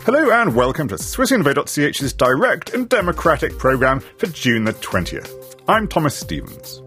Hello and welcome to SwissInfo.ch's direct and democratic programme for June the 20th. I'm Thomas Stevens.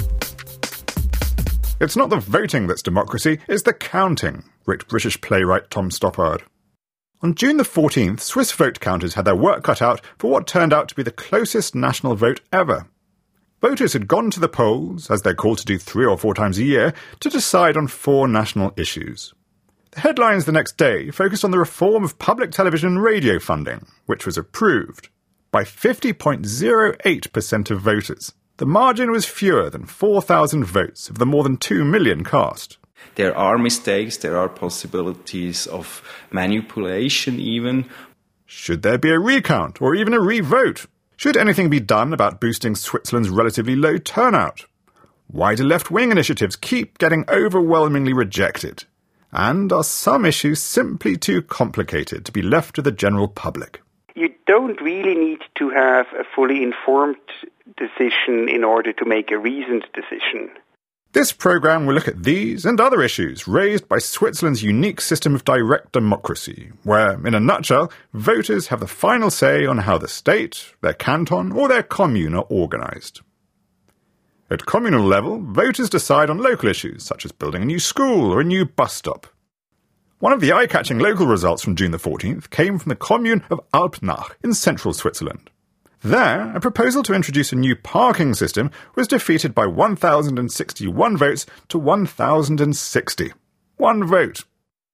It's not the voting that's democracy, it's the counting, wrote British playwright Tom Stoppard. On June the 14th, Swiss vote counters had their work cut out for what turned out to be the closest national vote ever. Voters had gone to the polls, as they're called to do 3 or 4 times a year, to decide on 4 national issues. The headlines the next day focused on the reform of public television and radio funding, which was approved by 50.08% of voters. The margin was fewer than 4,000 votes of the more than 2 million cast. There are mistakes, there are possibilities of manipulation even. Should there be a recount or even a re-vote? Should anything be done about boosting Switzerland's relatively low turnout? Why do left-wing initiatives keep getting overwhelmingly rejected? And are some issues simply too complicated to be left to the general public? You don't really need to have a fully informed decision in order to make a reasoned decision. This programme will look at these and other issues raised by Switzerland's unique system of direct democracy, where, in a nutshell, voters have the final say on how the state, their canton or their commune are organised. At communal level, voters decide on local issues, such as building a new school or a new bus stop. One of the eye-catching local results from June the 14th came from the commune of Alpnach in central Switzerland. There, a proposal to introduce a new parking system was defeated by 1,061 votes to 1,060. 1 vote.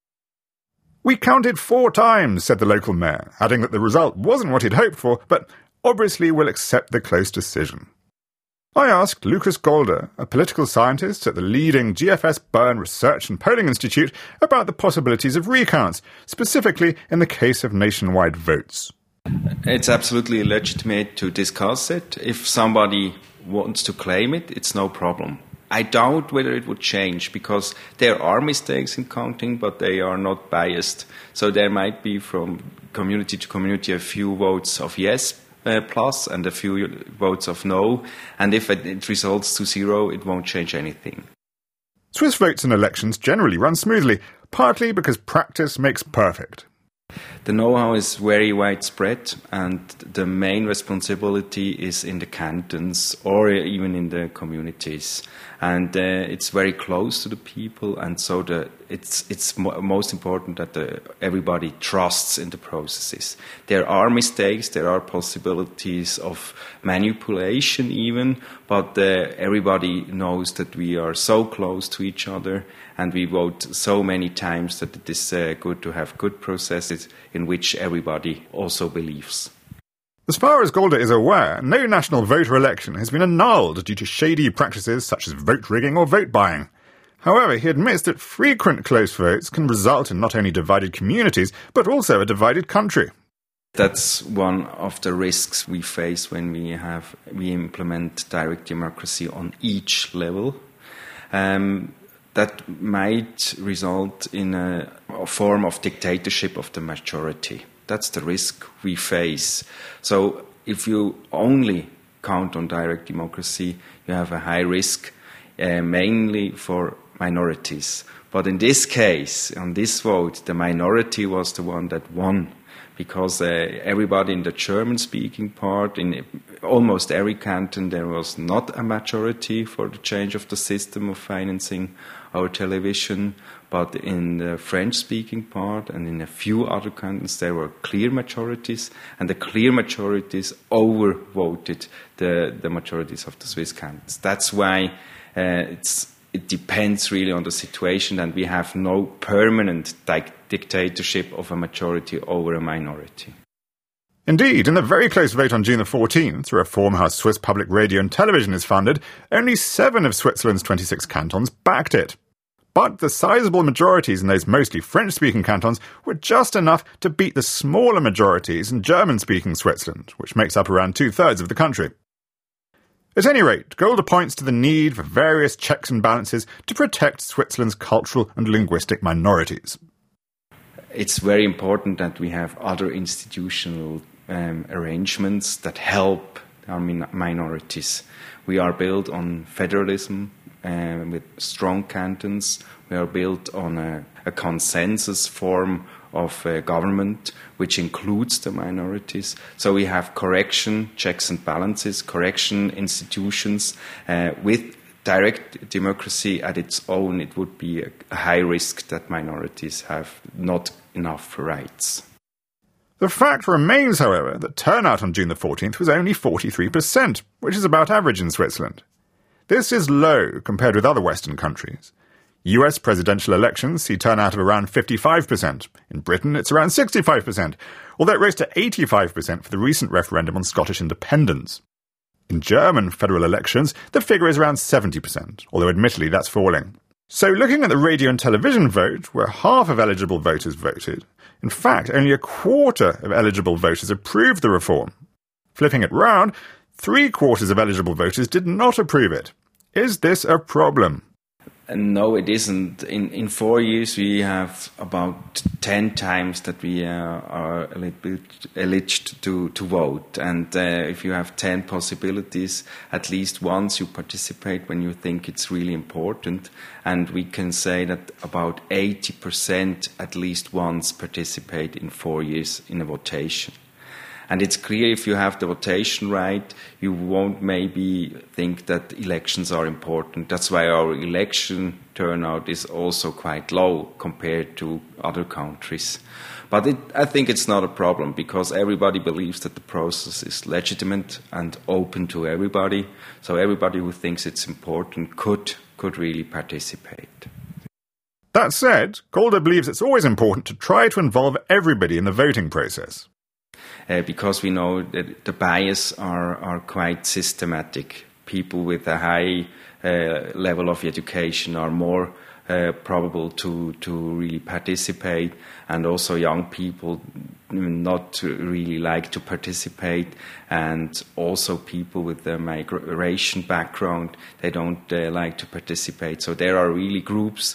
"We counted 4 times," said the local mayor, adding that the result wasn't what he'd hoped for, but obviously will accept the close decision. I asked Lukas Golder, a political scientist at the leading GFS Bern Research and Polling Institute, about the possibilities of recounts, specifically in the case of nationwide votes. It's absolutely legitimate to discuss it. If somebody wants to claim it, it's no problem. I doubt whether it would change, because there are mistakes in counting, but they are not biased. So there might be from community to community a few votes of yes plus and a few votes of no, and if it results to 0, it won't change anything. Swiss votes in elections generally run smoothly, partly because practice makes perfect. The know-how is very widespread, and the main responsibility is in the cantons or even in the communities. And it's very close to the people, and so it's most important that everybody trusts in the processes. There are mistakes, there are possibilities of manipulation even, but everybody knows that we are so close to each other, and we vote so many times that it is good to have good processes in which everybody also believes. As far as Golder is aware, no national voter election has been annulled due to shady practices such as vote rigging or vote buying. However, he admits that frequent close votes can result in not only divided communities, but also a divided country. That's one of the risks we face when we implement direct democracy on each level. That might result in a form of dictatorship of the majority. That's the risk we face. So if you only count on direct democracy, you have a high risk, mainly for minorities. But in this case, on this vote, the minority was the one that won, because everybody in the German-speaking part, in almost every canton, there was not a majority for the change of the system of financing our television, but in the French-speaking part and in a few other cantons, there were clear majorities, and the clear majorities overvoted the majorities of the Swiss cantons. That's why it depends really on the situation, and we have no permanent dictatorship of a majority over a minority. Indeed, in the very close vote on June the 14th to reform how Swiss public radio and television is funded, only 7 of Switzerland's 26 cantons backed it. But the sizable majorities in those mostly French-speaking cantons were just enough to beat the smaller majorities in German-speaking Switzerland, which makes up around 2/3 of the country. At any rate, Golder points to the need for various checks and balances to protect Switzerland's cultural and linguistic minorities. It's very important that we have other institutional arrangements that help our minorities. We are built on federalism with strong cantons. We are built on a consensus form of government, which includes the minorities. So we have correction, checks and balances, correction institutions. With direct democracy at its own, it would be a high risk that minorities have not enough rights. The fact remains, however, that turnout on June the 14th was only 43%, which is about average in Switzerland. This is low compared with other Western countries. US presidential elections see turnout of around 55%. In Britain, it's around 65%, although it rose to 85% for the recent referendum on Scottish independence. In German federal elections, the figure is around 70%, although admittedly that's falling. So looking at the radio and television vote, where half of eligible voters voted, in fact, only a quarter of eligible voters approved the reform. Flipping it round, 3/4 of eligible voters did not approve it. Is this a problem? No, it isn't. In 4 years, we have about 10 times that we are eligible to vote. And if you have 10 possibilities, at least once you participate when you think it's really important. And we can say that about 80% at least once participate in 4 years in a votation. And it's clear if you have the votation right, you won't maybe think that elections are important. That's why our election turnout is also quite low compared to other countries. But I think it's not a problem because everybody believes that the process is legitimate and open to everybody. So everybody who thinks it's important could really participate. That said, Calder believes it's always important to try to involve everybody in the voting process. Because we know that the bias are quite systematic. People with a high level of education are more probable to really participate, and also young people not really like to participate, and also people with a migration background, they don't like to participate. So there are really groups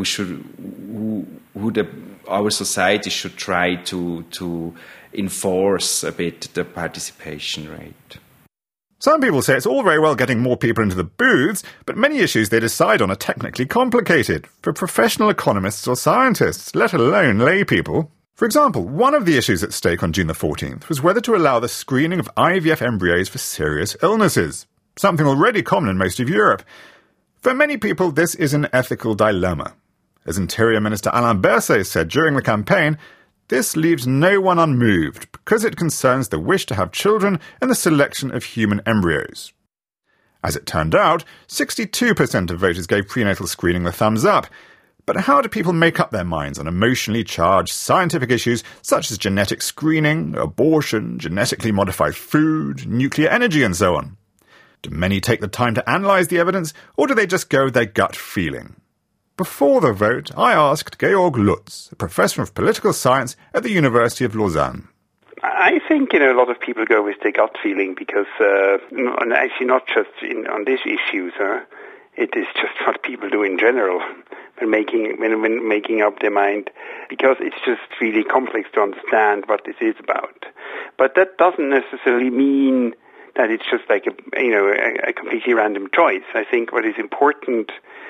our society should try to enforce a bit the participation rate. Some people say it's all very well getting more people into the booths, but many issues they decide on are technically complicated for professional economists or scientists, let alone lay people. For example, one of the issues at stake on June the 14th was whether to allow the screening of IVF embryos for serious illnesses, something already common in most of Europe. For many people, this is an ethical dilemma. As Interior Minister Alain Berset said during the campaign, this leaves no one unmoved because it concerns the wish to have children and the selection of human embryos. As it turned out, 62% of voters gave prenatal screening the thumbs up. But how do people make up their minds on emotionally charged scientific issues such as genetic screening, abortion, genetically modified food, nuclear energy and so on? Do many take the time to analyse the evidence, or do they just go with their gut feeling? Before the vote, I asked Georg Lutz, a professor of political science at the University of Lausanne. I think, a lot of people go with their gut feeling because, and actually not just on these issues, it is just what people do in general when making up their mind, because it's just really complex to understand what this is about. But that doesn't necessarily mean that it's just like a completely random choice. I think what is important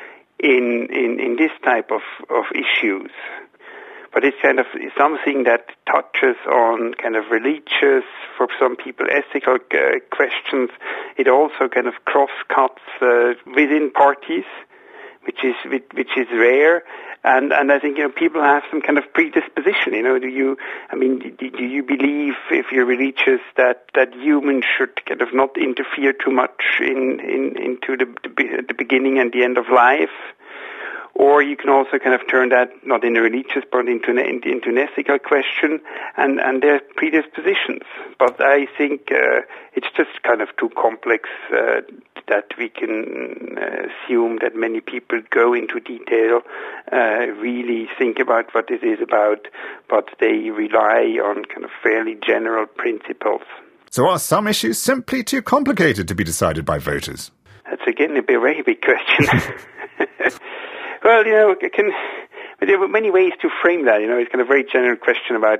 in this type of issues, but it's kind of something that touches on kind of religious, for some people ethical questions. It also kind of cross-cuts within parties, which is rare. And I think people have some kind of predisposition. Do you believe, if you're religious, that humans should kind of not interfere too much into the beginning and the end of life? Or you can also kind of turn that not in a religious but into an ethical question, and their predispositions. But I think it's just kind of too complex that we can assume that many people go into detail, really think about what this is about, but they rely on kind of fairly general principles. So are some issues simply too complicated to be decided by voters? That's again a very big question. Well, there are many ways to frame that. It's kind of a very general question about,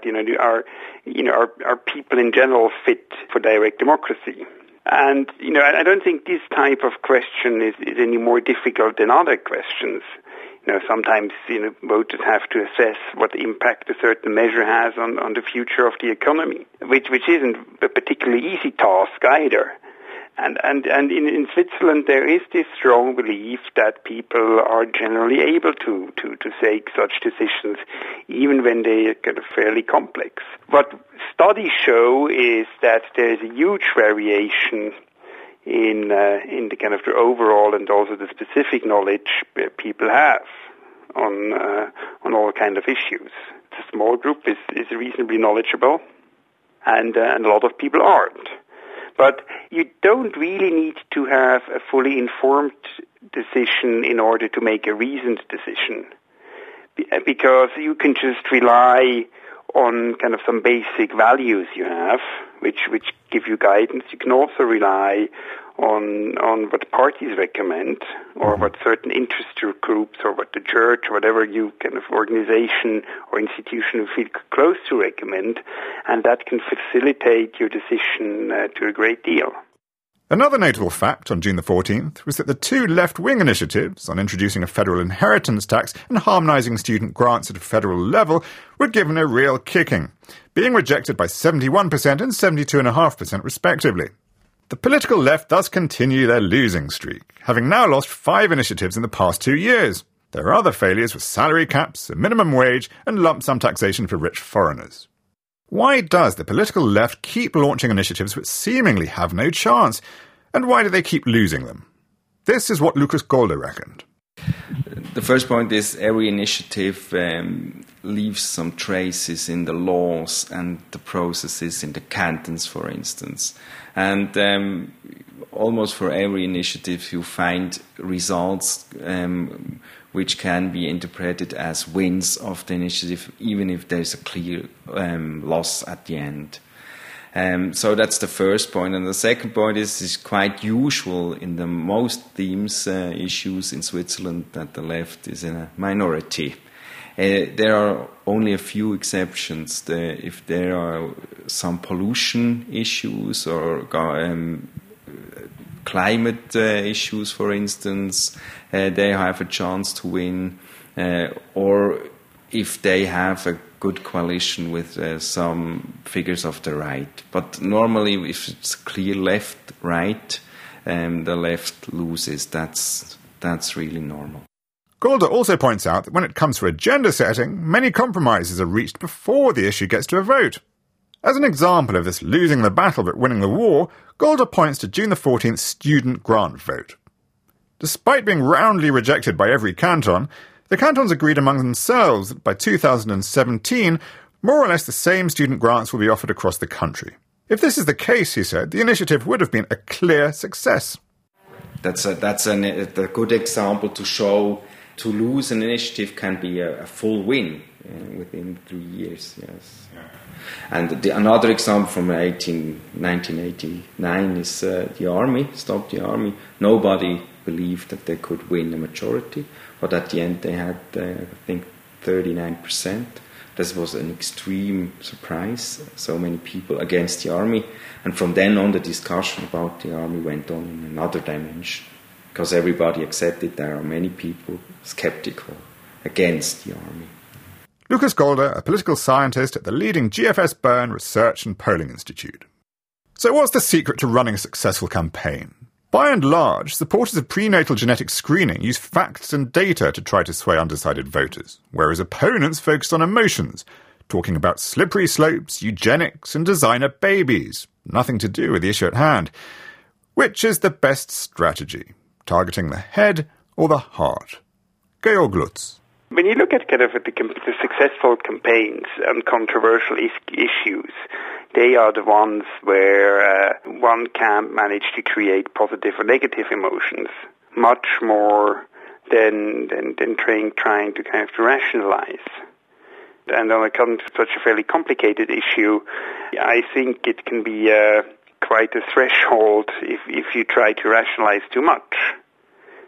are people in general fit for direct democracy? And, I don't think this type of question is any more difficult than other questions. sometimes voters have to assess what impact a certain measure has on the future of the economy, which isn't a particularly easy task either. And in Switzerland there is this strong belief that people are generally able to take such decisions, even when they are kind of fairly complex. What studies show is that there is a huge variation in the kind of the overall and also the specific knowledge people have on all kind of issues. It's a small group is reasonably knowledgeable, and a lot of people aren't. But you don't really need to have a fully informed decision in order to make a reasoned decision, because you can just rely on kind of some basic values you have, which give you guidance. You can also rely on what parties recommend, or what certain interest groups, or what the church, or whatever you kind of organization or institution you feel close to recommend, and that can facilitate your decision to a great deal. Another notable fact on June the 14th was that the two left-wing initiatives on introducing a federal inheritance tax and harmonising student grants at a federal level were given a real kicking, being rejected by 71% and 72.5% respectively. The political left thus continue their losing streak, having now lost 5 initiatives in the past 2 years. Their other failures were salary caps, a minimum wage, and lump sum taxation for rich foreigners. Why does the political left keep launching initiatives which seemingly have no chance? And why do they keep losing them? This is what Lukas Golder reckoned. The first point is every initiative leaves some traces in the laws and the processes in the cantons, for instance. And almost for every initiative you find results which can be interpreted as wins of the initiative, even if there's a clear loss at the end. So that's the first point. And the second point is quite usual in the most themes, issues in Switzerland, that the left is in a minority. There are only a few exceptions. If there are some pollution issues or climate issues, for instance, they have a chance to win, or if they have a good coalition with some figures of the right. But normally, if it's clear left-right, the left loses. That's really normal. Golder also points out that when it comes to agenda setting, many compromises are reached before the issue gets to a vote. As an example of this losing the battle but winning the war, Golder points to June the 14th student grant vote. Despite being roundly rejected by every canton, the cantons agreed among themselves that by 2017, more or less the same student grants will be offered across the country. If this is the case, he said, the initiative would have been a clear success. That's a good example to show to lose an initiative can be a full win within 3 years. Yes. Yeah. And another example from 1989 is the army. Stop the army. Nobody believed that they could win a majority, but at the end they had, I think, 39%. This was an extreme surprise. So many people against the army, and from then on the discussion about the army went on in another dimension, because everybody accepted there are many people skeptical against the army. Lukas Golder, a political scientist at the leading GFS Bern Research and Polling Institute. So what's the secret to running a successful campaign? By and large, supporters of prenatal genetic screening use facts and data to try to sway undecided voters, whereas opponents focus on emotions, talking about slippery slopes, eugenics and designer babies, nothing to do with the issue at hand. Which is the best strategy? Targeting the head or the heart? Georg Lutz. When you look at kind of the successful campaigns and controversial issues, they are the ones where one can't manage to create positive or negative emotions, much more than trying to kind of rationalize. And when it comes to such a fairly complicated issue, I think it can be quite a threshold if you try to rationalize too much.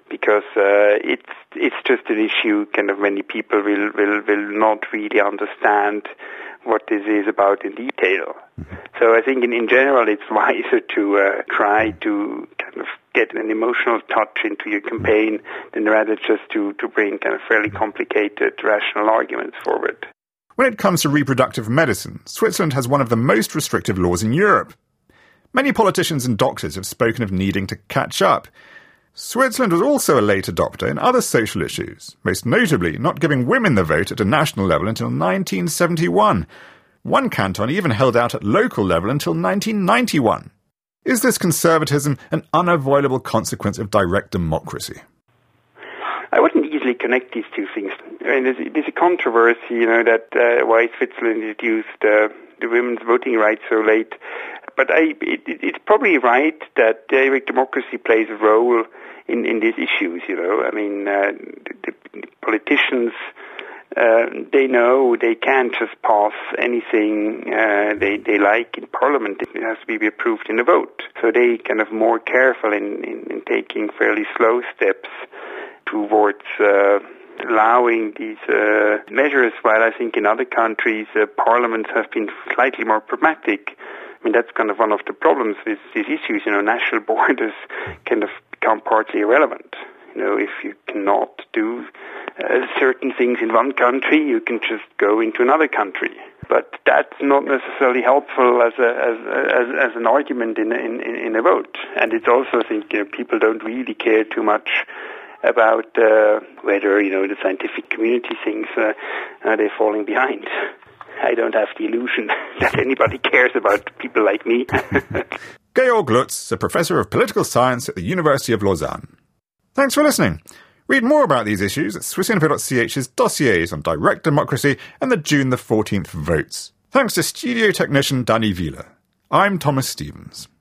because it's just an issue. Kind of many people will not really understand what this is about in detail. Mm-hmm. So I think in general it's wiser to try to kind of get an emotional touch into your campaign than rather just to bring kind of fairly complicated rational arguments forward. When it comes to reproductive medicine, Switzerland has one of the most restrictive laws in Europe. Many politicians and doctors have spoken of needing to catch up. Switzerland was also a late adopter in other social issues, most notably not giving women the vote at a national level until 1971. One canton even held out at local level until 1991. Is this conservatism an unavoidable consequence of direct democracy? I wouldn't easily connect these two things. I mean, there's a controversy, that why Switzerland introduced the women's voting rights so late. But it's probably right that direct democracy plays a role in these issues. I mean, the politicians they know they can't just pass anything they like in Parliament. It has to be approved in a vote. So they kind of more careful in taking fairly slow steps towards allowing these measures, while I think in other countries parliaments have been slightly more pragmatic. I mean, that's kind of one of the problems with these issues. National borders kind of become partly irrelevant. If you cannot do certain things in one country, you can just go into another country. But that's not necessarily helpful as an argument in a vote. And it's also, I think, people don't really care too much about whether the scientific community thinks they're falling behind. I don't have the illusion that anybody cares about people like me. Georg Lutz, a professor of political science at the University of Lausanne. Thanks for listening. Read more about these issues at swissinfo.ch's dossiers on direct democracy and the June the 14th votes. Thanks to studio technician Danny Wieler. I'm Thomas Stevens.